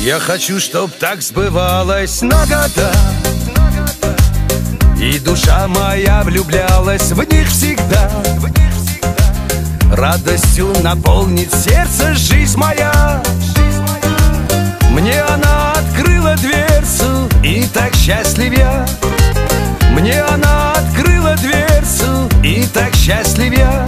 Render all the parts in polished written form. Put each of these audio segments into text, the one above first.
Я хочу, чтоб так сбывалось на года, и душа моя влюблялась в них всегда. Радостью наполнит сердце жизнь моя. Мне она открыла дверцу, и так счастлив я. Мне она открыла дверцу, и так счастлив я.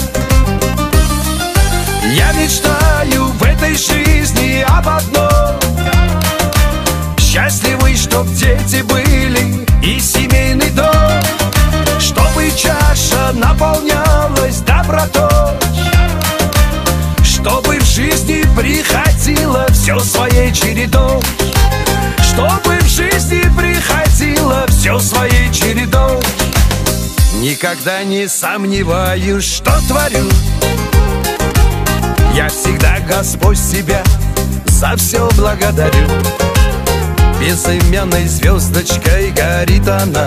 Я мечтаю в этой жизни об одном: счастливый, чтоб дети были и семейный дом, чтобы чаша наполнялась добротой, чтобы в жизни приходило все своей чередой, чтобы в жизни приходило все своей чередой. Никогда не сомневаюсь, что творю. Я всегда, Господь, Тебя за все благодарю. Безымянной звездочкой горит она.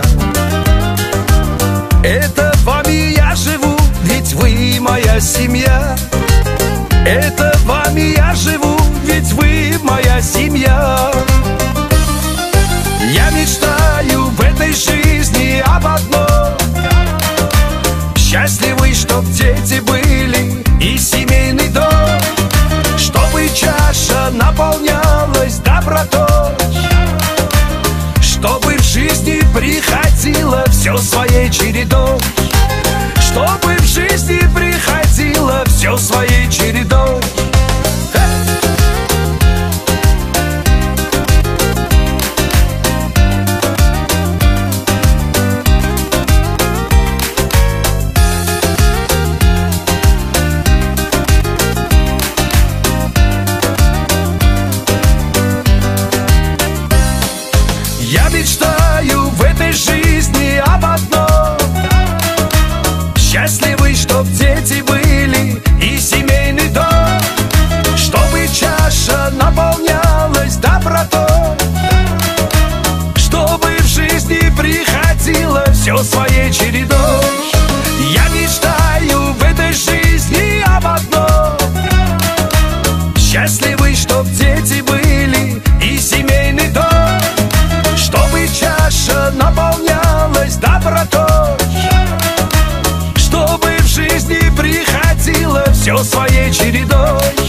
Это вами я живу, ведь вы моя семья. Это вами я живу, ведь вы моя семья. Я мечтаю в этой жизни об одном: счастливый, чтоб дети были и семейный дом, чтобы чаша наполнялась добротой, чтобы в жизни приходило все своей чередой, чтобы в жизни приходило все своей чередой. Я мечтаю в этой жизни об одном: счастливый, чтоб дети были и семейный дом, чтобы чаша наполнялась добротой, чтобы в жизни приходило все своей чередой. Я мечтаю в этой жизни об одном: счастливый, чтоб дети были и семейный дом, чтобы чаша наполнялась добротой, чтобы в жизни приходило все своей чередой.